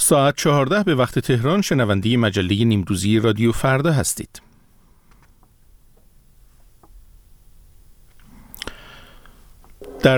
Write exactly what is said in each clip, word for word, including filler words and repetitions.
ساعت چهارده به وقت تهران شنونده مجله نیمروزی رادیو فردا هستید. در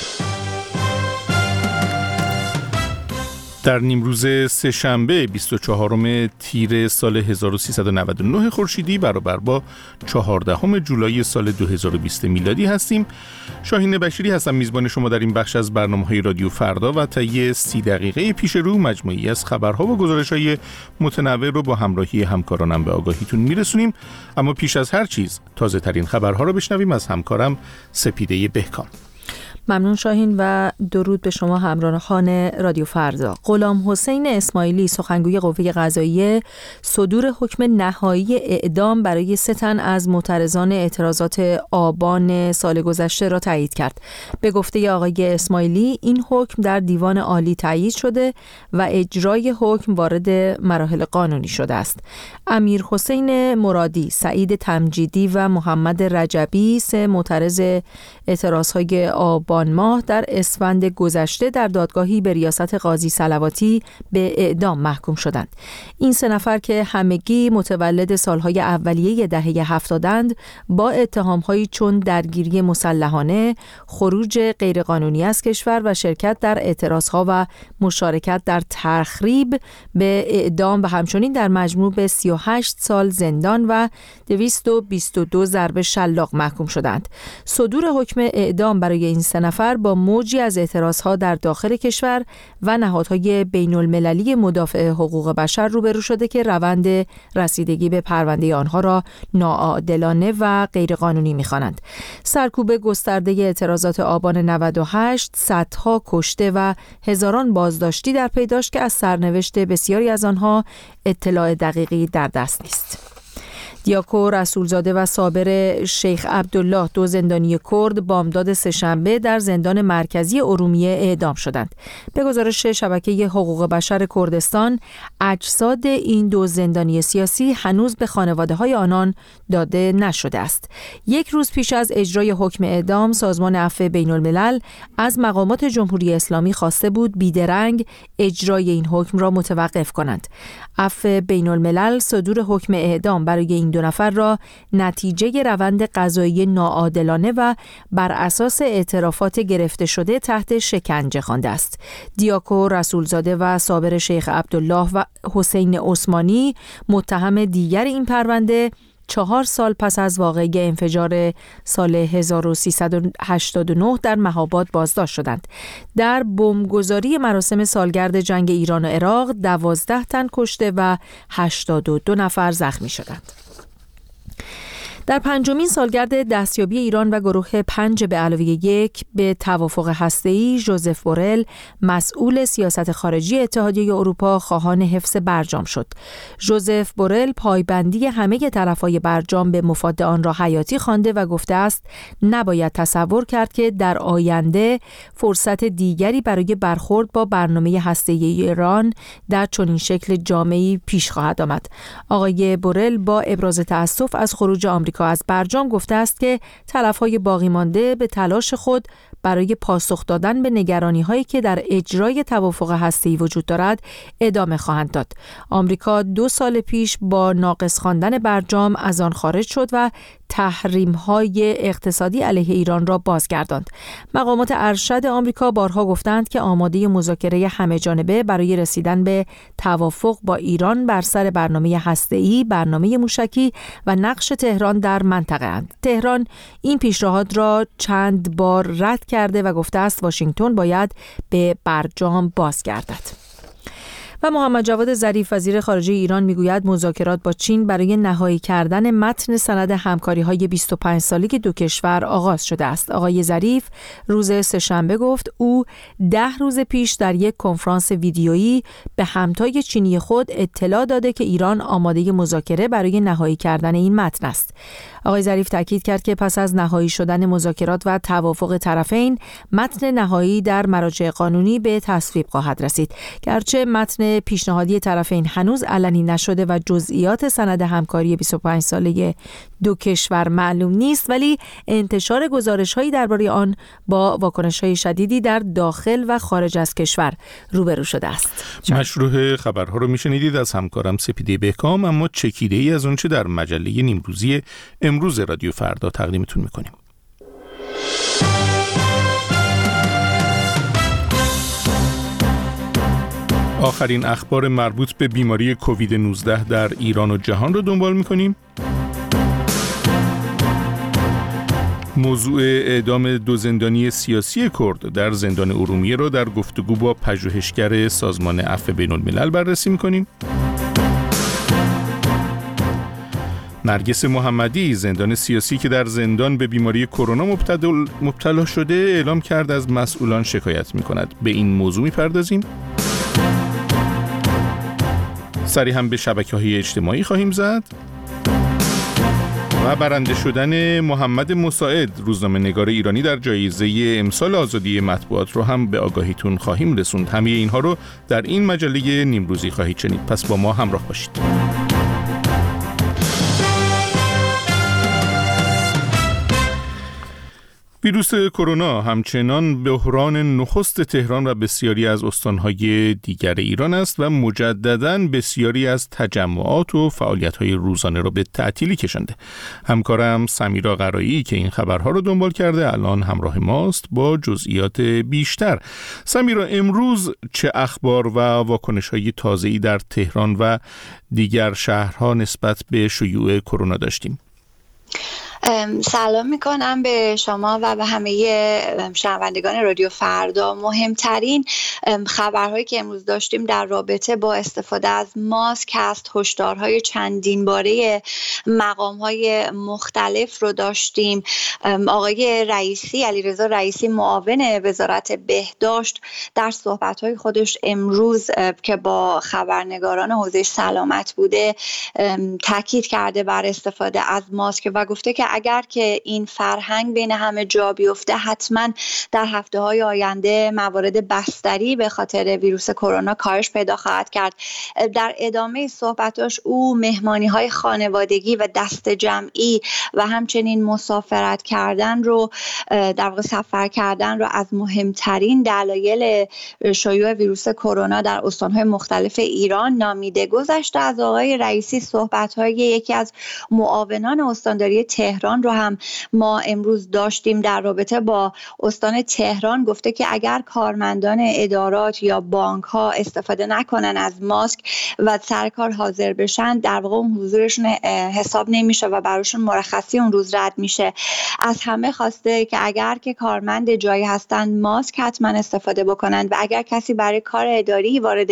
در نیمروز سه شنبه بیست و چهارم تیر سال هزار و سیصد و نود و نه خورشیدی برابر با چهاردهم جولای سال دو هزار و بیست میلادی هستیم. شاهین بشیری هستم، میزبان شما در این بخش از برنامه‌های رادیو فردا و طی سی دقیقه پیش رو مجموعی از خبرها و گزارش‌های متنوع رو با همراهی همکارانم به آگاهیتون میرسونیم. اما پیش از هر چیز تازه ترین خبرها رو بشنویم از همکارم سپیده بهکام. ممنون شاهین و درود به شما همراهان رادیو فردا. غلام حسین اسماعیلی سخنگوی قوه قضاییه صدور حکم نهایی اعدام برای سه تن از معترضان اعتراضات آبان سال گذشته را تایید کرد. به گفته آقای اسماعیلی این حکم در دیوان عالی تایید شده و اجرای حکم وارد مراحل قانونی شده است. امیر حسین مرادی، سعید تمجیدی و محمد رجبی، سه معترض اعتراضهای آبان ماه در اسفند گذشته در دادگاهی به ریاست قاضی صلواتی به اعدام محکوم شدند. این سه نفر که همگی متولد سالهای اولیه دهه هفتادند با اتهام‌هایی چون درگیری مسلحانه، خروج غیرقانونی از کشور و شرکت در اعتراضها و مشارکت در تخریب به اعدام و همچنین در مجموع به سی و هشت سال زندان و دویست و بیست و دو ضرب شلاق محکوم شدند. صدور حکم اعدام برای این سه نفر با موجی از اعتراضها در داخل کشور و نهادهای بین المللی مدافع حقوق بشر روبرو شده که روند رسیدگی به پرونده آنها را ناعادلانه و غیرقانونی می‌خوانند. سرکوب گسترده اعتراضات آبان نود و هشت صدها کشته و هزاران بازداشتی در پی داشت که از سرنوشت بسیاری از آنها اطلاع دقیقی در دست نیست. دیاکو رسولزاده و صابر شیخ عبدالله، دو زندانی کرد، بامداد سه‌شنبه در زندان مرکزی ارومیه اعدام شدند. به گزارش شبکه حقوق بشر کردستان، اجساد این دو زندانی سیاسی هنوز به خانواده‌های آنان داده نشده است. یک روز پیش از اجرای حکم اعدام، سازمان عفو بین‌الملل از مقامات جمهوری اسلامی خواسته بود بیدرنگ اجرای این حکم را متوقف کنند. عفو بین‌الملل صدور حکم اعدام برای این دو نفر را نتیجه روند قضایی ناعادلانه و بر اساس اعترافات گرفته شده تحت شکنجه خوانده است. دیاکو رسولزاده و صابر شیخ عبدالله و حسین عثمانی، متهم دیگر این پرونده، چهار سال پس از واقعه انفجار سال هزار و سیصد و هشتاد و نه در مهاباد بازداشت شدند. در بمبگذاری مراسم سالگرد جنگ ایران و عراق، دوازده تن کشته و هشتاد و دو نفر زخمی شدند. در پنجمین سالگرد دستیابی ایران و گروه پنج به علاوه یک به توافق هسته‌ای، ژوزف بورل، مسئول سیاست خارجی اتحادیه اروپا، خواهان حفظ برجام شد. ژوزف بورل پایبندی همه طرف‌های برجام به مفاد آن را حیاتی خوانده و گفته است نباید تصور کرد که در آینده فرصت دیگری برای برخورد با برنامه هسته‌ای ایران در چنین شکل جامعی پیش خواهد آمد. آقای بورل با ابراز تأسف از خروج آمریکا از برجام گفته است که طرف‌های باقی مانده به تلاش خود برای پاسخ دادن به نگرانی‌هایی که در اجرای توافق هسته‌ای وجود دارد ادامه خواهند داد. آمریکا دو سال پیش با ناقص خواندن برجام از آن خارج شد و تحریم‌های اقتصادی علیه ایران را بازگرداند. مقامات ارشد آمریکا بارها گفتند که آماده مذاکره همه‌جانبه برای رسیدن به توافق با ایران بر سر برنامه هسته‌ای، برنامه موشکی و نقش تهران در منطقه اند. تهران این پیشنهاد را چند بار رد کرده و گفته است واشنگتن باید به برجام بازگردد. و محمد جواد ظریف وزیر خارجه ایران میگوید مذاکرات با چین برای نهایی کردن متن سند همکاری‌های بیست و پنج ساله دو کشور آغاز شده است. آقای ظریف روز سه‌شنبه گفت او ده روز پیش در یک کنفرانس ویدیویی به همتای چینی خود اطلاع داده که ایران آماده مذاکره برای نهایی کردن این متن است. آقای ظریف تاکید کرد که پس از نهایی شدن مذاکرات و توافق طرفین، متن نهایی در مراجع قانونی به تصویب خواهد رسید. گرچه متن نامه پیشنهادی طرفین هنوز علنی نشده و جزئیات سند همکاری بیست و پنج ساله دو کشور معلوم نیست، ولی انتشار گزارش‌هایی درباره آن با واکنش‌های شدیدی در داخل و خارج از کشور روبرو شده است. مشروع خبرها رو میشنیدید از همکارم سپیده بهکام، اما چکیده‌ای از اون چه در مجله نیمروزی امروز رادیو فردا تقدیمتون میکنیم. آخرین اخبار مربوط به بیماری کووید نوزده در ایران و جهان رو دنبال میکنیم. موضوع اعدام دو زندانی سیاسی کرد در زندان ارومیه را در گفتگو با پژوهشگر سازمان عفو بین الملل بررسی میکنیم. نرگس محمدی، زندان سیاسی که در زندان به بیماری کرونا مبتلا شده، اعلام کرد از مسئولان شکایت میکند. به این موضوع میپردازیم. سری هم به شبکه‌های اجتماعی خواهیم زد و برنده شدن محمد مساعد، روزنامه‌نگار ایرانی، در جایزه امسال آزادی مطبوعات رو هم به آگاهیتون خواهیم رسوند. همه اینها رو در این مجله نیمروزی خواهید شنید، پس با ما همراه باشید. ویروس کرونا همچنان بحران نخست تهران و بسیاری از استانهای دیگر ایران است و مجدداً بسیاری از تجمعات و فعالیت‌های روزانه را به تعطیلی کشانده. همکارم سمیرا قرایی که این خبرها را دنبال کرده الان همراه ماست با جزئیات بیشتر. سمیرا، امروز چه اخبار و واکنش‌های تازه‌ای در تهران و دیگر شهرها نسبت به شیوع کرونا داشتیم؟ سلام میکنم به شما و به همه شنوندگان رادیو فردا. مهمترین خبرهایی که امروز داشتیم در رابطه با استفاده از ماسک هست. هشدارهای چندین باره مقامهای مختلف رو داشتیم. آقای رئیسی، علیرضا رئیسی، معاون وزارت بهداشت، در صحبتهای خودش امروز که با خبرنگاران حوزه سلامت بوده تاکید کرده بر استفاده از ماسک و گفته که اگر که این فرهنگ بین همه جا بیفته، حتما در هفته‌های آینده موارد بستری به خاطر ویروس کرونا کاهش پیدا خواهد کرد. در ادامه صحبتاش او مهمانی‌های خانوادگی و دست جمعی و همچنین مسافرت کردن رو، در واقع سفر کردن رو از مهمترین دلایل شیوع ویروس کرونا در استان‌های مختلف ایران نامیده. گذشته از آقای رئیسی صحبت‌های یکی از معاونان استانداری تهران رو هم ما امروز داشتیم در رابطه با استان تهران. گفته که اگر کارمندان ادارات یا بانک ها استفاده نکنن از ماسک و سر کار حاضر بشن، در واقع اون حضورشون حساب نمیشه و براشون مرخصی اون روز رد میشه. از همه خواسته که اگر که کارمند جایی هستن ماسک حتما استفاده بکنن و اگر کسی برای کار اداری وارد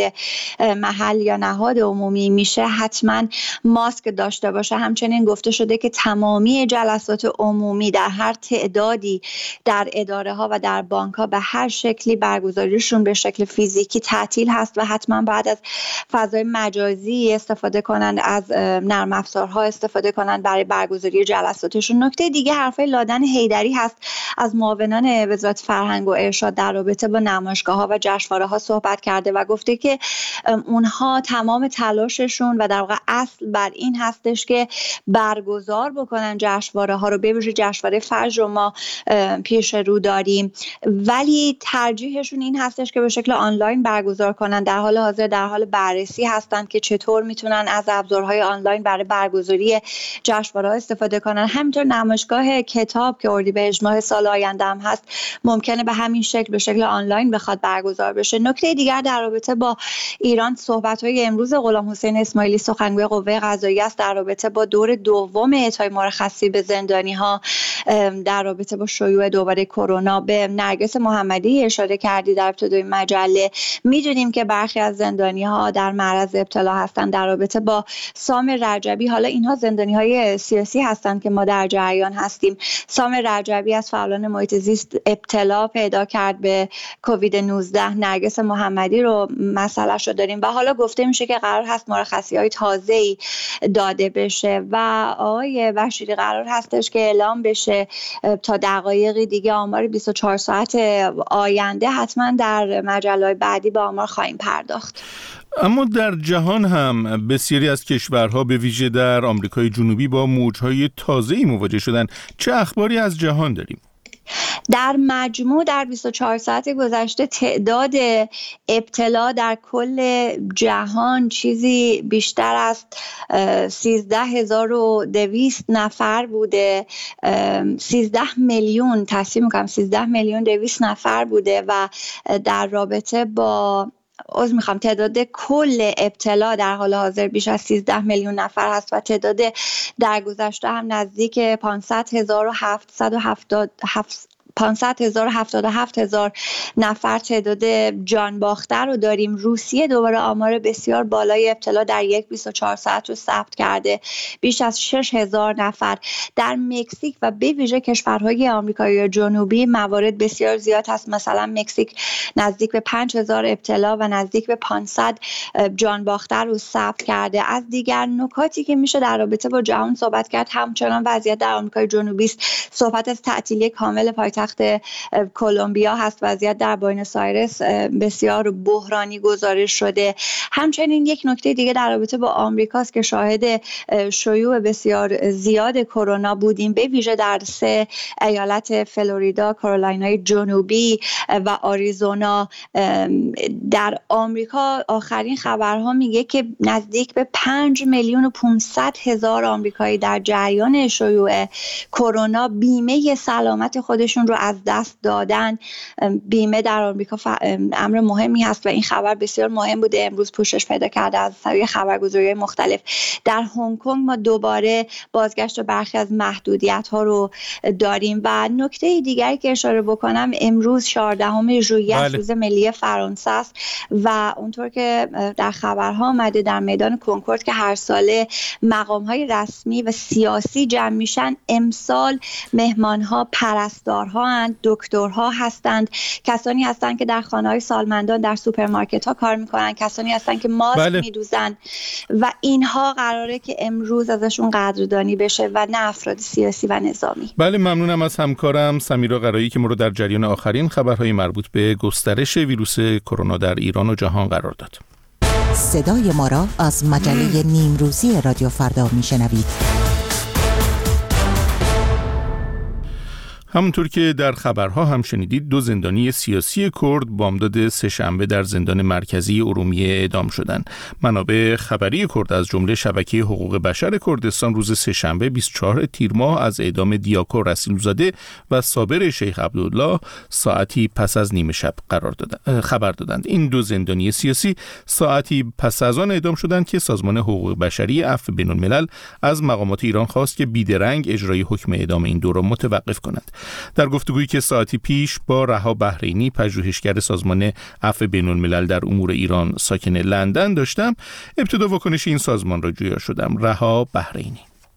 محل یا نهاد عمومی میشه حتما ماسک داشته باشه. همچنین گفته شده که تمامی جلسات عمومی در هر تعدادی در اداره ها و در بانک ها به هر شکلی برگزاریشون به شکل فیزیکی تعطیل هست و حتما بعد از فضای مجازی استفاده کنند، از نرم افزارها استفاده کنند برای برگزاری جلساتشون. نکته دیگه حرفای لادن حیدری هست از معاونان وزارت فرهنگ و ارشاد در رابطه با نمایشگاه ها و جشنواره ها صحبت کرده و گفته که اونها تمام تلاششون و در واقع اصل بر این هستش که برگزار بکنن جشنواره ها رو. به ویژه جشنواره فجر رو ما پیش رو داریم، ولی ترجیحشون این هستش که به شکل آنلاین برگزار کنن. در حال حاضر در حال بررسی هستند که چطور میتونن از ابزارهای آنلاین برای برگزاری جشنواره ها استفاده کنن. همینطور نمایشگاه کتاب که اردیبهشت ماه سال آینده هم هست ممکنه به همین شکل به شکل آنلاین بخواد برگزار بشه. نکته دیگر در رابطه با ایران صحبت‌های امروز غلام حسین اسماعیلی سخنگوی قوه قضاییه است در رابطه با دور دوم اعطای مرخصی به زندانی ها در رابطه با شیوع دوباره کرونا. به نرگس محمدی اشاره کردی در ابتدای مجله. میدونیم که برخی از زندانی ها در معرض ابتلا هستند در رابطه با سام رجبی. حالا اینها زندانی های سیاسی هستند که ما در جریان هستیم. سام رجبی از فعالان محیط زیست ابتلا پیدا کرد به کووید نوزده. نرگس محمدی رو مسئله‌اش رو داریم و حالا گفته میشه که قرار هست مرخصی‌های تازه‌ای داده بشه و آقای بشیری قرار هستش که اعلام بشه تا دقایقی دیگه. آمار بیست و چهار ساعت آینده حتما در مجله‌های بعدی به آمار خواهیم پرداخت. اما در جهان هم بسیاری از کشورها به ویژه در آمریکای جنوبی با موجهای تازه‌ای مواجه شدن. چه اخباری از جهان داریم؟ در مجموع در بیست و چهار ساعت گذشته تعداد ابتلا در کل جهان چیزی بیشتر از سیزده هزار و دویست نفر بوده. سیزده میلیون تصحیح میکنم سیزده میلیون دویست نفر بوده و در رابطه با عذر میخوام تعداد کل ابتلا در حال حاضر بیش از سیزده میلیون نفر هست و تعداد در گذشته هم نزدیک پانصد هزار و هفتصد و هفتاد پانصد هزار و هفتاد و هفت هزار نفر تعداد جان باخته رو داریم. روسیه دوباره آمار بسیار بالای ابتلا در یک بیست و چهار ساعت رو ثبت کرده، بیش از شش هزار نفر. در مکزیک و به ویژه کشورهای آمریکای جنوبی موارد بسیار زیاد هست. مثلا مکزیک نزدیک به پنج هزار ابتلا و نزدیک به پانصد جان باخته رو ثبت کرده. از دیگر نکاتی که میشه در رابطه با جهان صحبت کرد همچنان وضعیت در آمریکای جنوبی است. صحبت از تعطیلی کامل پایتخت کلمبیا هست. وضعیت در بوئنوس آیرس بسیار بحرانی گزارش شده. همچنین یک نکته دیگه در رابطه با آمریکاست که شاهد شیوع بسیار زیاد کرونا بودیم، به ویژه در سه ایالت فلوریدا، کارولینای جنوبی و آریزونا. در آمریکا آخرین خبرها میگه که نزدیک به پنج میلیون و پانصد هزار آمریکایی در جریان شیوع کرونا بیمه سلامت خودشون رو از دست دادن. بیمه در آمریکا ف... امر مهمی هست و این خبر بسیار مهم بوده، امروز پوشش پیدا کرده از طریق خبرگزاری‌های مختلف. در هنگ کنگ ما دوباره بازگشت برخی از محدودیت‌ها رو داریم. و نکته دیگری که اشاره بکنم، امروز چهاردهم ژوئیه بله. روز ملی فرانسه است و اونطور که در خبرها آمده در میدان کنکورد که هر ساله مقام‌های رسمی و سیاسی جمع میشن، امسال مهمان‌ها پرستارها هستند، دکترها هستند، کسانی هستند که در خانه‌های سالمندان در سوپرمارکت‌ها کار می‌کنند، کسانی هستند که ماسک بله. می‌دوزند و اینها قراره که امروز ازشون قدردانی بشه و نه افراد سیاسی و نظامی. بله، ممنونم از همکارم سمیرا قرایی که ما رو در جریان آخرین خبرهای مربوط به گسترش ویروس کرونا در ایران و جهان قرار داد. صدای ما را از مجله نیمروزی رادیو فردا میشنوید. همونطور که در خبرها هم شنیدید، دو زندانی سیاسی کرد بامداد سه‌شنبه در زندان مرکزی ارومیه اعدام شدند. منابع خبری کرد از جمله شبکه حقوق بشر کردستان روز سه‌شنبه بیست و چهارم تیر ماه از اعدام دیاکو رسولزاده و صابر شیخ عبدالله ساعتی پس از نیمه شب قرار دادند خبر دادند. این دو زندانی سیاسی ساعتی پس از آن اعدام شدند که سازمان حقوق بشری عفو بین‌الملل از مقامات ایران خواست که بیدرنگ اجرای حکم اعدام این دو را متوقف کنند. در گفتگویی که ساعتی پیش با رها بحرینی، پژوهشگر سازمان عفو بین‌الملل در امور ایران ساکن لندن داشتم، ابتدا واکنش این سازمان را جویا شدم. رها بحرینی: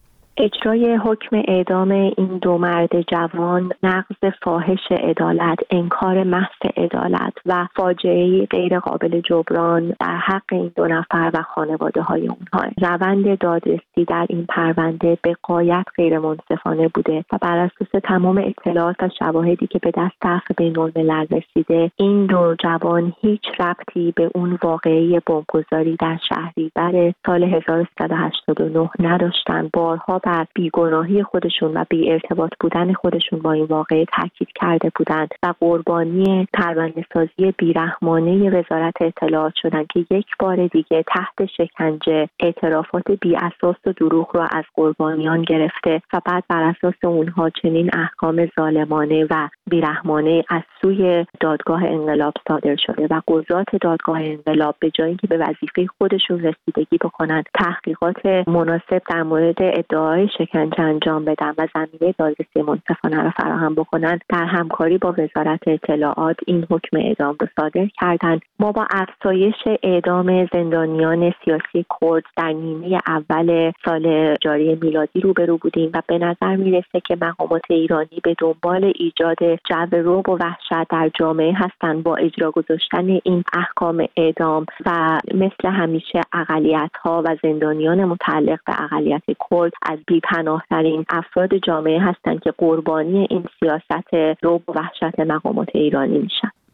اجرای حکم اعدام این دو مرد جوان نقض فاحش عدالت، انکار محض عدالت و فاجعه‌ای غیر قابل جبران در حق این دو نفر و خانواده‌های اونها. روند دادرسی در این پرونده به غایت غیر منصفانه بوده و بر اساس تمام اطلاعات و شواهدی که به دست عفو بین‌الملل رسیده، این دو جوان هیچ ربطی به اون واقعه بمبگذاری در شهریور سال هزار و سیصد و هشتاد و نه نداشتند. بارها بر بیگناهی خودشون و بی ارتباط بودن خودشون با این واقعه تاکید کرده بودند و قربانی پرونده سازی بیرحمانه وزارت اطلاعات شدند که یک بار دیگه تحت شکنجه اعترافات بی اساس و دروغ را از قربانیان گرفته و بعد بر اساس اونها چنین احکام ظالمانه و بیرحمانه از سوی دادگاه انقلاب صادر شده و قضات دادگاه انقلاب به جای اینکه به وظیفه خودشون رسیدگی بکنند، تحقیقات مناسب در مورد ادعای شکنجه انجام بدن و زمینه دادرسی منصفانه را فراهم بکنند، در همکاری با وزارت اطلاعات این حکم اعدام را صادر کردند. ما با افزایش اعدام زندانیان سیاسی کرد در نیمه اول سال جاری میلادی روبرو بودیم و به نظر میرسه که مقامات ایرانی به دنبال ایجاد جو رعب و وحشت در جامعه هستند با اجرا گذاشتن این احکام اعدام و مثل همیشه اقلیت‌ها و زندانیان متعلق به اقلیت کرد از بی‌پناه‌ترین افراد جامعه هستند که قربانی این سیاست رعب و وحشت مقامات ایرانی میشن.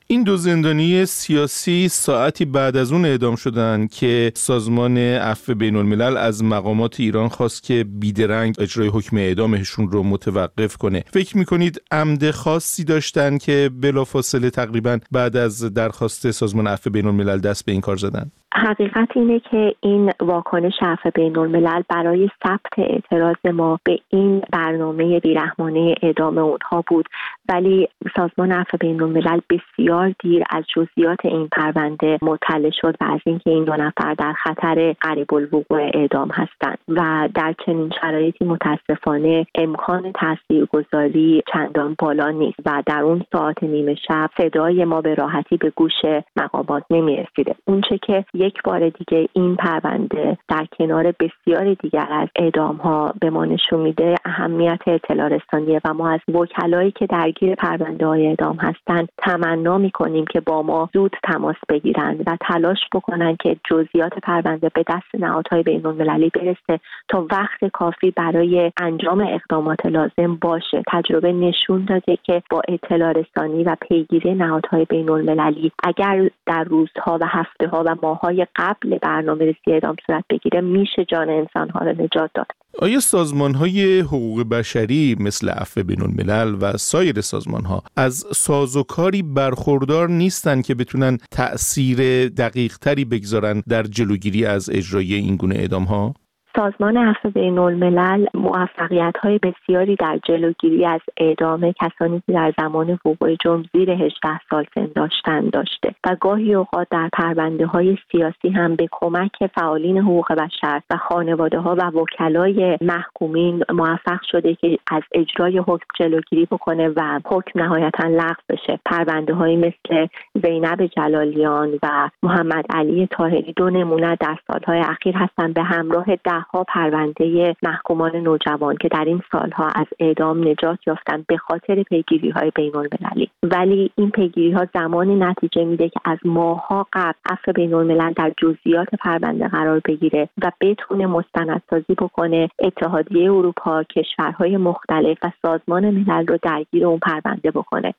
این دو زندانی سیاسی ساعتی بعد از اون اعدام شدن که سازمان عفو بین الملل از مقامات ایران خواست که بیدرنگ اجرای حکم اعدامشون رو متوقف کنه. فکر میکنید عمد خاصی داشتن که بلافاصله تقریبا بعد از درخواست سازمان عفو بین الملل دست به این کار زدن؟ حقیقت اینه که این واکنش عفو بین الملل برای ثبت اعتراض ما به این برنامه بیرحمانه اعدام اونها بود، ولی سازمان عفو بین الملل بسیار دیر از جزئیات این پرونده مطلع شد و از اینکه این دو نفر در خطر قریب الوقوع اعدام هستند و در چنین شرایطی متاسفانه امکان تاثیرگذاری چندان بالا نیست و در اون ساعت نیمه شب صدای ما به راحتی به گوش مقامات نمی‌رسیده. اونچه که یک بار دیگه این پرونده در کنار بسیار دیگر از اعدام‌ها به ما نشون میده اهمیت اطلاع رسانیه و ما از وکلایی که درگیر پرونده‌های اعدام هستند تمنا می‌کنیم که با ما زود تماس بگیرند و تلاش بکنن که جزئیات پرونده به دست نهادهای بین‌المللی برسه تا وقت کافی برای انجام اقدامات لازم باشه. تجربه نشون داده که با اطلاع رسانی و پیگیری نهادهای بین‌المللی اگر در روزها و هفته‌ها و ماه‌های قبل برنامه‌ریزی اعدام صورت بگیره میشه جان انسان‌ها رو نجات داد. آیا سازمان‌های حقوق بشری مثل عفو بین الملل و سایر سازمان‌ها از سازوکاری برخوردار نیستن که بتونن تأثیر دقیق‌تری بگذارن در جلوگیری از اجرای این گونه اعدام‌ها؟ سازمان عفو بین الملل موفقیت‌های بسیاری در جلوگیری از اعدام کسانی که در زمان وقوع جرم زیر هجده سال سن داشتن داشته و گاهی اوقات در پرونده‌های سیاسی هم به کمک فعالین حقوق بشر و خانواده‌ها و وکلای محکومین موفق شده که از اجرای حکم جلوگیری بکنه و حکم نهایتاً لغو بشه. پرونده‌هایی مثل زینب جلالیان و محمد علی طاهری دو نمونه در سال‌های اخیر هستند به همراه ده ها پرونده محکومان نوجوان که در این سالها از اعدام نجات یافتن به خاطر پیگیری‌های بین‌المللی. ولی این پیگیری‌ها زمانی نتیجه میده که از ماه‌ها قبل عفو بین‌الملل در جزئیات پرونده قرار بگیره و بتونه مستندسازی بکنه، اتحادیه اروپا، کشورهای مختلف و سازمان ملل رو درگیر اون پرونده بکنه.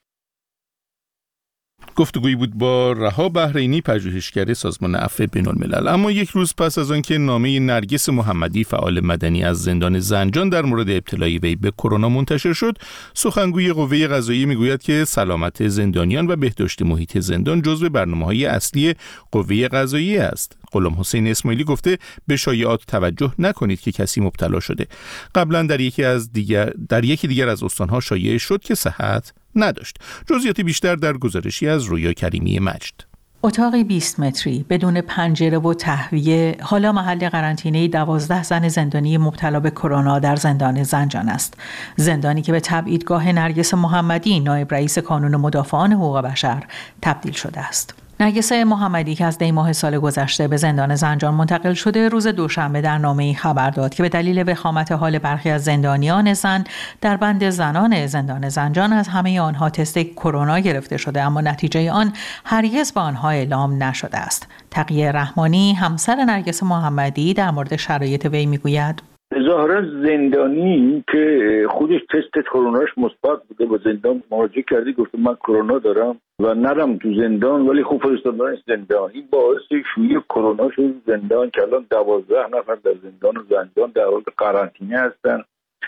گفتگویی بود با رها بحرینی، پژوهشگر سازمان عفو بین الملل. اما یک روز پس از آنکه نامه نرگس محمدی فعال مدنی از زندان زنجان در مورد ابتلای وی به کرونا منتشر شد، سخنگوی قوه قضاییه میگوید که سلامت زندانیان و بهداشت محیط زندان جزو برنامه‌های اصلی قوه قضاییه است. غلام حسین اسماعیلی گفته به شایعات توجه نکنید که کسی مبتلا شده. قبلا در یکی از دیگر در یکی دیگر از استان‌ها شایعه شد که صحت نداشت. جزئیات بیشتر در گزارشی از رویا کریمی مجد. اتاقی بیست متری بدون پنجره و تهویه حالا محل قرنطینه دوازده زن زندانی مبتلا به کرونا در زندان زنجان است. زندانی که به تبعیدگاه نرگس محمدی، نایب رئیس کانون مدافعان حقوق بشر، تبدیل شده است. نرگس محمدی که از دی ماه سال گذشته به زندان زنجان منتقل شده، روز دوشنبه در نامه‌ای خبر داد که به دلیل وخامت حال برخی از زندانیان زن در بند زنان زندان زنجان از همه آنها تست کرونا گرفته شده، اما نتیجه آن هرگز به آنها اعلام نشده است. تقیه رحمانی، همسر نرگس محمدی، در مورد شرایط وی میگوید: ظاهرا زندانی که خودش تست کروناش مثبت بوده با زندان مراجعه کردی، گفته من کرونا دارم و نرم تو زندان، ولی خوب فرستادنش زندان. این باعث شیوع کرونا شد زندان که الان دوازده نفر در زندان و زندان در حال قرنطینه هستن،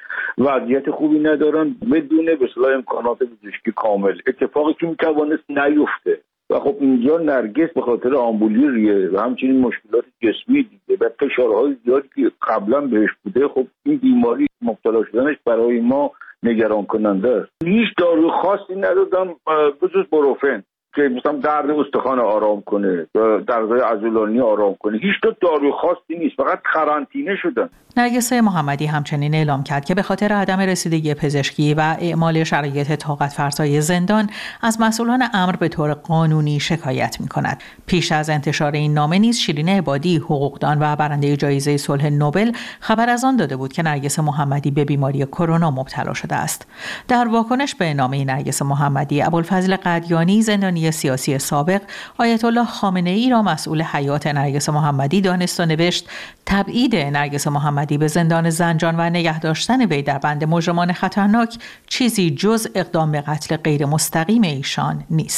وضعیت خوبی ندارن، بدون به اصطلاح امکانات پزشکی کامل. اتفاقی که میتوانست نیفته و خب اینجا نرگس به خاطر آمبولیریه و همچنین مشکلات جسمی دیده و فشارهای زیادی که قبلا بهش بوده، خب این بیماری مبتلا شدنش برای ما نگران کننده است. هیچ داروی خاصی ندادم بجز بروفن که مثلا درد استخوان آرام کنه، دردهای عضلانی آرام کنه. هیچ داروی خاصی نیست، فقط قرنطینه شدن. نرگس محمدی همچنین اعلام کرد که به خاطر عدم رسیدگی پزشکی و اعمال شرایط طاقت فرسای زندان از مسئولان امر به طور قانونی شکایت می‌کند. پیش از انتشار این نامه نیز شیرین عبادی، حقوقدان و برنده جایزه صلح نوبل، خبر از آن داده بود که نرگس محمدی به بیماری کرونا مبتلا شده است. در واکنش به نامه نرگس محمدی، ابوالفضل قدیانی، زندانی سیاسی سابق، آیت الله خامنه‌ای را مسئول حیات نرگس محمدی دانست و نوشت: تبعید نرگس محمدی به زندان زنجان و نگه داشتن وی در بند مجرمان خطرناک چیزی جز اقدام به قتل غیر مستقیم ایشان نیست.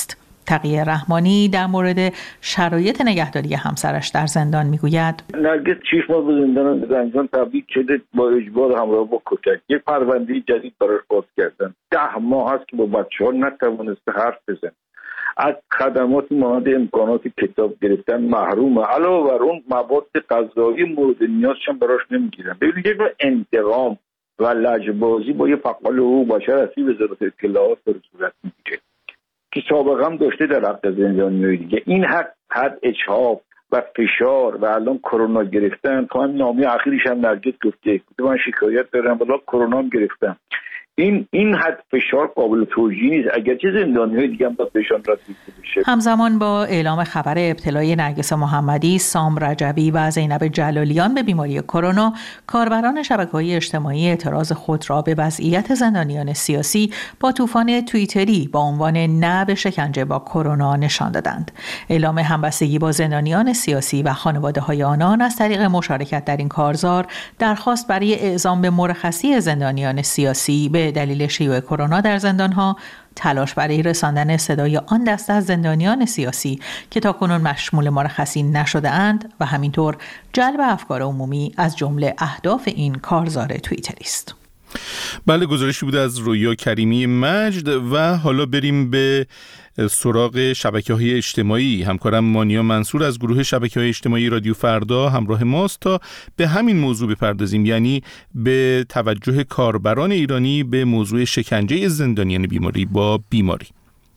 تقی رحمانی در مورد شرایط نگهداری همسرش در زندان میگوید: نرگس شش ماه به زندان زنجان تبعید شده با اجبار همراه با کتک. یک پرونده جدید براش باز کردن. ده ماه هست که با بچه‌ها نتوانسته حرف بزنه. از خدمات مانند امکانات کتاب گرفتن محرومه. علاوه بر اون مواد غذایی مورد نیازش هم براش نمیگیرن. ببینید یک انتقام و لجبازی با یه فعال حقوق بشر اصلی وزارت اطلاعات در صورت میگیره که سابقه هم داشته در حق زندانیای دیگه. این حد حد اجحاف و فشار و الان کرونا گرفتن. تو هم نامه اخیرش هم نرگس گفته من شکایت دارم ولی کرونا هم گرفتم. این این حد فشار قابل توجیه نیست. اگرچه زندانی‌های دیگه هم باید بهشان رسیدگی بشه. همزمان با اعلام خبر ابتلای نرگس محمدی، سام رجبی و زینب جلالیان به بیماری کرونا، کاربران شبکه‌های اجتماعی اعتراض خود را به وضعیت زندانیان سیاسی با طوفان توییتری با عنوان نه به شکنجه با کرونا نشان دادند. اعلام همبستگی با زندانیان سیاسی و خانواده‌های آنان از طریق مشارکت در این کارزار درخواست برای اعزام به مرخصی زندانیان سیاسی به دلیل شیوع کرونا در زندان‌ها، تلاش برای رساندن صدای آن دسته از زندانیان سیاسی که تاکنون مشمول مرخصی نشده اند و همینطور جلب افکار عمومی از جمله اهداف این کارزار توییتری است. بله، گزارشی بوده از رویا کریمی مجد. و حالا بریم به سراغ شبکه‌های اجتماعی. همکارم مانیا منصور از گروه شبکه‌های اجتماعی رادیو فردا همراه ماست تا به همین موضوع بپردازیم، یعنی به توجه کاربران ایرانی به موضوع شکنجه زندانیان بیماری با بیماری.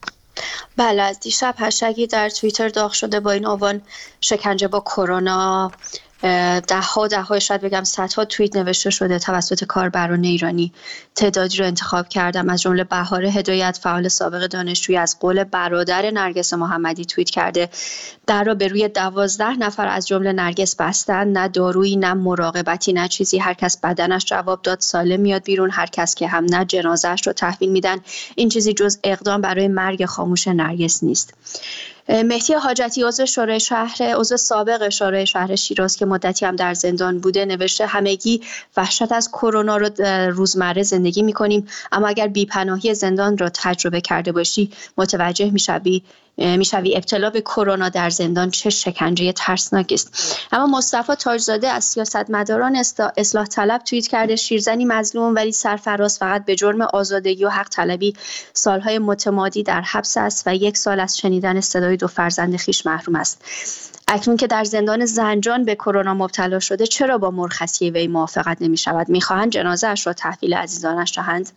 بله، از دیشب هشتگی در توییتر داغ شده با این عنوان شکنجه با کرونا. ده ها ده ها شاید بگم صدها توییت نوشته شده توسط کاربران ایرانی. تعدادی رو انتخاب کردم، از جمله بهار هدایت، فعال سابق دانشجویی، از قول برادر نرگس محمدی توییت کرده در را به روی دوازده نفر از جمله نرگس بستن، نه دارویی نه مراقبتی نه چیزی، هر کس بدنش جواب داد سالم میاد بیرون، هر کس که هم نه جنازه‌اش رو تحویل میدن. این چیزی جز اقدام برای مرگ خاموش نرگس نیست. مهدی حاجتی، عضو شورای شهر عضو سابق شورای شهر شیراز که مدتی هم در زندان بوده، نوشته همگی وحشت از کرونا رو روزمره زندگی می‌کنیم، اما اگر بی‌پناهی زندان رو تجربه کرده باشی متوجه می‌شوی میشوی ابتلا به کرونا در زندان چه شکنجه ترسناکی است. اما مصطفی تاجزاده از سیاستمداران اصلاح طلب توییت کرده شیرزنی مظلوم ولی سرفراز فقط به جرم آزادگی و حق طلبی سالهای متمادی در حبس است و یک سال از شنیدن صدای دو فرزند خویش محروم است. اکنون که در زندان زنجان به کرونا مبتلا شده چرا با مرخصی وی موافقت نمی شود؟ می خواهند جنازه اش را تحویل عزیزانش دهند؟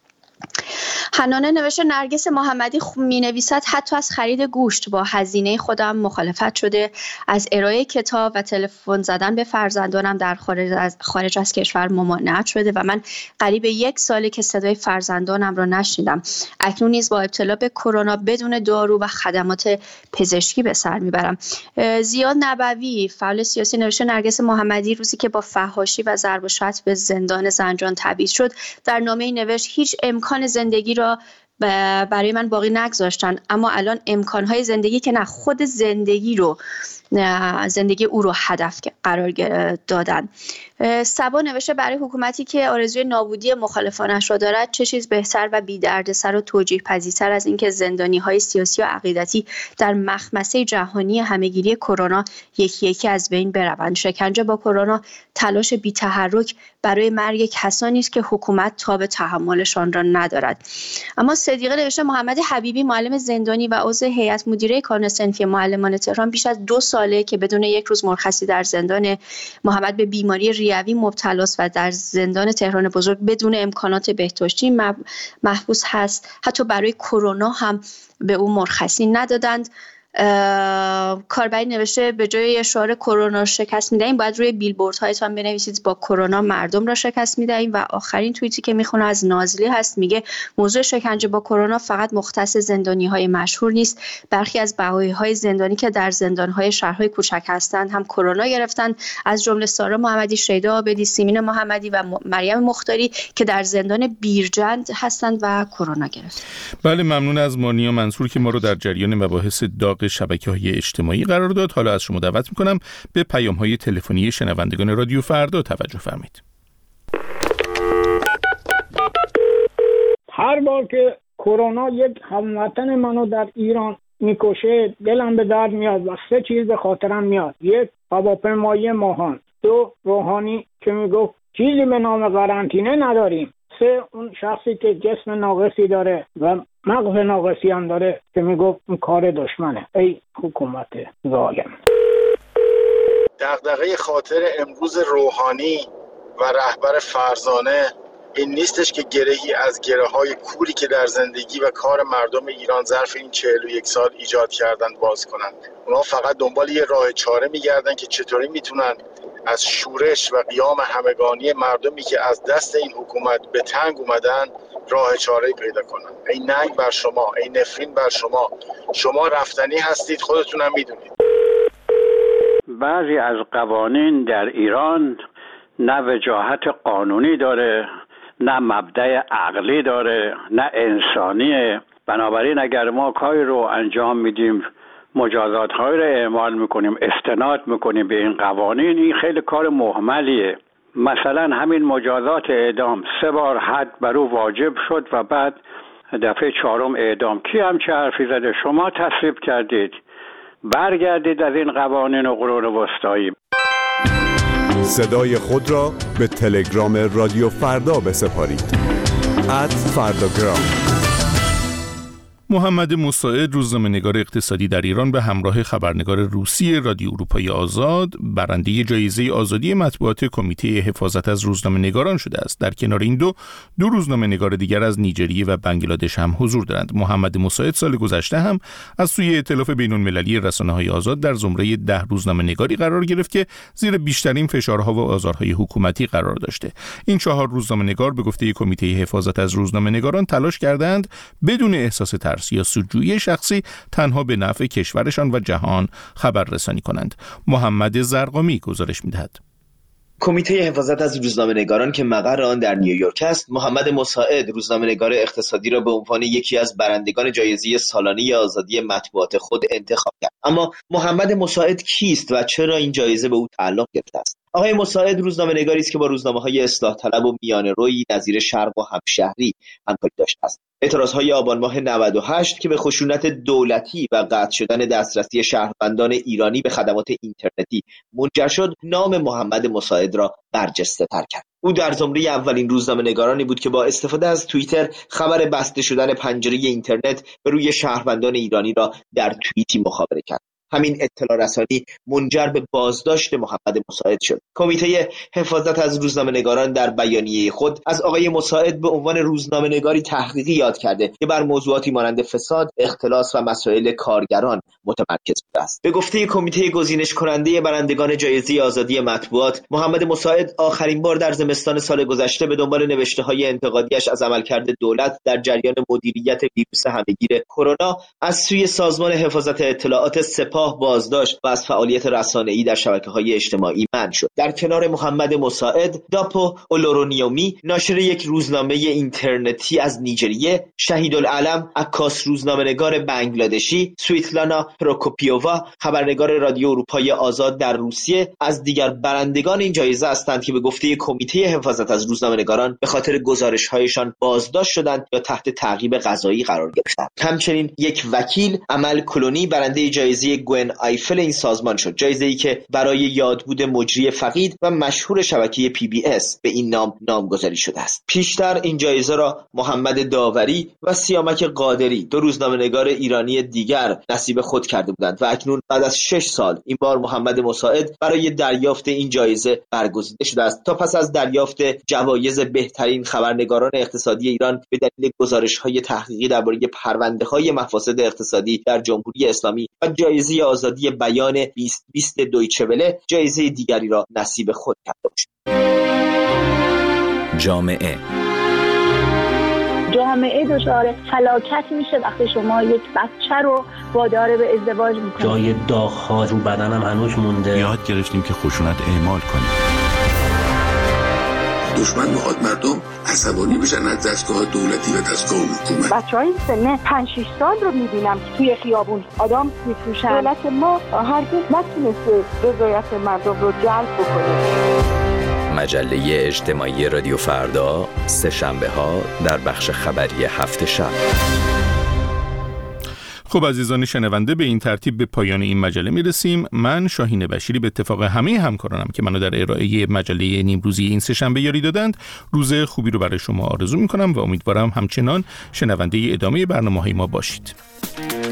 حنانه نوشته نرگس محمدی می نویسد حتی از خرید گوشت با هزینه خودم مخالفت شده، از ارائه کتاب و تلفن زدن به فرزندانم در خارج از, خارج از کشور ممانعت شده و من قریب یک ساله که صدای فرزندانم را نشنیدم. اکنون نیز با ابتلا به کرونا بدون دارو و خدمات پزشکی به سر میبرم. زیاد نبوی فعال سیاسی نوشته نرگس محمدی روزی که با فحاشی و ضرب و شتم به زندان زنجان تبعید شد در نامه‌ای نوشت هیچ امکان زندگی را برای من باقی نگذاشتن، اما الان امکانهای زندگی که نه، خود زندگی رو زندگی او رو هدف قرار دادن. سبا نوشته برای حکومتی که آرزوی نابودی مخالفانش را دارد چه چیز بهتر و بی‌دردسر و توجیه پذیرتر از اینکه زندانی‌های سیاسی و عقیدتی در مخمسه جهانی همه‌گیری کرونا یکی یکی از بین بروند. شکنجه با کرونا تلاش بی‌تحرک برای مرگ کسانی است که حکومت تاب تحملشان را ندارد. اما صدیقه نوشته محمد حبیبی معلم زندانی و عضو هیئت مدیره کانون صنفی معلمان تهران بیش از دو ساله که بدون یک روز مرخصی در زندان. محمد به بیماری ریوی مبتلاست و در زندان تهران بزرگ بدون امکانات بهداشتی محبوس هست. حتی برای کرونا هم به او مرخصی ندادند. کاربری نوشته به جای شعار کرونا شکست میدهیم باید روی بیلبوردهایتان بنویسید با کرونا مردم را شکست میدهیم. و آخرین توییتی که میخونه از نازلی هست، میگه موضوع شکنجه با کرونا فقط مختص زندانی های مشهور نیست، برخی از بهایی های زندانی که در زندان های شهرهای کوچک هستند هم کرونا گرفتند، از جمله سارا محمدی، شیدا عابدی، سیمین محمدی و مریم مختاری که در زندان بیرجند هستند و کرونا گرفتند. بله، ممنون از مانیا منصور که ما رو در جریان مباحث داغ شبکه‌های اجتماعی قرار داد. حالا از شما دعوت می‌کنم به پیام‌های تلفنی شنوندگان رادیو فردا توجه فرمایید. هر بار که کرونا یک هموطن منو در ایران میکشه دلم به درد میاد و سه چیز به خاطرم میاد. یک، هواپیمایی ماهان. دو، روحانی که میگفت چیزی به نام قرنطینه نداریم. سه، اون شخصی که جسم ناقصی داره و مغز ناقصی هم داره که میگفت این کار دشمنه. ای حکومت ظالم. دغدغه خاطر امروز روحانی و رهبر فرزانه این نیستش که گرهی از گره های کوری که در زندگی و کار مردم ایران ظرف این چهل و یک سال ایجاد کردن باز کنند. اونا فقط دنبال یه راه چاره میگردن که چطوری میتونن از شورش و قیام همگانی مردمی که از دست این حکومت به تنگ اومدن راه چاره پیدا کنن. این ننگ بر شما، این نفرین بر شما، شما رفتنی هستید، خودتونم میدونید. بعضی از قوانین در ایران نه وجاهت قانونی داره، نه مبدأ عقلی داره، نه انسانیه. بنابراین اگر ما کاری رو انجام میدیم، مجازات های رو اعمال میکنیم، استناد میکنیم به این قوانین، این خیلی کار مهملیه. مثلا همین مجازات اعدام سه بار حد بر او واجب شد و بعد دفعه چهارم اعدام. کی هم چه حرفی زده؟ شما تصویب کردید. برگردید از این قوانین و قرون وسطایی. صدای خود را به تلگرام رادیو فردا بسپارید. ات فرداگرام. محمد مساعد، روزنامه‌نگار اقتصادی در ایران، به همراه خبرنگار روسی رادیو اروپای آزاد برنده جایزه آزادی مطبوعات کمیته حفاظت از روزنامه‌نگاران شده است. در کنار این دو دو روزنامه‌نگار دیگر از نیجریه و بنگلادش هم حضور دارند. محمد مساعد سال گذشته هم از سوی ائتلاف بین‌المللی رسانه‌های آزاد در زمره ده روزنامه‌نگاری قرار گرفت که زیر بیشترین فشارها و آزارهای حکومتی قرار داشته. این چهار روزنامه‌نگار به گفته کمیته حفاظت از روزنامه‌نگاران تلاش کردند بدون احساس ترس یا سودجویی شخصی تنها به نفع کشورشان و جهان خبر رسانی کنند. محمد زرقامی گزارش می‌دهد. کمیته حفاظت از روزنامه‌نگاران که مقر آن در نیویورک است، محمد مساعد، روزنامه‌نگار اقتصادی را به عنوان یکی از برندگان جایزه سالانه آزادی مطبوعات خود انتخاب کرد. اما محمد مساعد کیست و چرا این جایزه به او تعلق گرفته است؟ آقای مساعد روزنامه‌نگاری است که با روزنامه‌های اصلاح طلب و میانه‌رویی نظیر شرق و همشهری همکاری داشته است. اعتراضهای آبان ماه نود و هشت که به خشونت دولتی و قطع شدن دسترسی شهروندان ایرانی به خدمات اینترنتی منجر شد، نام محمد مساعد را برجسته‌تر کرد. او در زمره اولین روزنامه‌نگارانی بود که با استفاده از توییتر خبر بسته شدن پنجره اینترنت به روی شهروندان ایرانی را در توییتی مخابره کرد. همین اطلاع رسانی منجر به بازداشت محمد مساعد شد. کمیته حفاظت از روزنامه‌نگاران در بیانیه خود از آقای مساعد به عنوان روزنامه‌نگاری تحقیقی یاد کرده که بر موضوعاتی مانند فساد، اختلاس و مسائل کارگران متمرکز بوده است. به گفته کمیته گزینش کننده برندگان جایزه آزادی مطبوعات، محمد مساعد آخرین بار در زمستان سال گذشته به دنبال نوشته‌های انتقادیش از عملکرد دولت در جریان مدیریت ویروس همه‌گیر کرونا از سوی سازمان حفاظت اطلاعات سپاه بازداشت و از فعالیت رسانه‌ای در شبکه‌های اجتماعی منع شد. در کنار محمد مساعد، داپو اولورونیومی، ناشر یک روزنامه اینترنتی از نیجریه، شهیدالعلم عکاس روزنامه‌نگار بنگلادشی، سویتلانا پروکوپیووا، خبرنگار رادیو اروپای آزاد در روسیه از دیگر برندگان این جایزه هستند که به گفته کمیته حفاظت از روزنامه‌نگاران به خاطر گزارش‌هایشان بازداشت شدند یا تحت تعقیب قضایی قرار گرفتند. همچنین یک وکیل، امل کلونی، برنده جایزه گوئن آیفل این سازمان شد، جایزه‌ای که برای یادبود مجری فقید و مشهور شبکه پی بی اس به این نام نامگذاری شده است. پیشتر این جایزه را محمد داوری و سیامک قادری، دو روزنامه‌نگار ایرانی دیگر، نصیب خود کرده بودند و اکنون بعد از شش سال این بار محمد مساعد برای دریافت این جایزه برگزیده شده است تا پس از دریافت جوایز بهترین خبرنگاران اقتصادی ایران به دلیل گزارش‌های تحقیقی درباره پرونده‌های مفاسد اقتصادی در جمهوری اسلامی و جایزه آزادی بیان بیست بیست دویچه وله جایزه دیگری را نصیب خود کرده باشد. جامعه جامعه دچار فلاکت میشه وقتی شما یک بچه رو وادار به ازدواج میکنید. جای داغ‌ها رو بدنم هنوز مونده. یاد گرفتیم که خشونت اعمال کنیم. دشمن میخواد مردم عصبانی بشن از دستگاه دولتی و دستگاه حکومت. بچهای سن پنج شش سال رو میبینم توی خیابون آدم میفروشن. دولت ما هرگز نتونسته رضایت مردم رو جلب بکنه. مجله اجتماعی رادیو فردا، سه شنبه ها در بخش خبری هفت شب. خب عزیزان شنونده، به این ترتیب به پایان این مجله میرسیم. من شاهین بشیری به اتفاق همه همکارانم که منو در ارائه مجله نیمروزی این سه شنبه یاری دادند، روز خوبی رو برای شما آرزو میکنم و امیدوارم همچنان شنونده ادامه برنامه‌های ما باشید.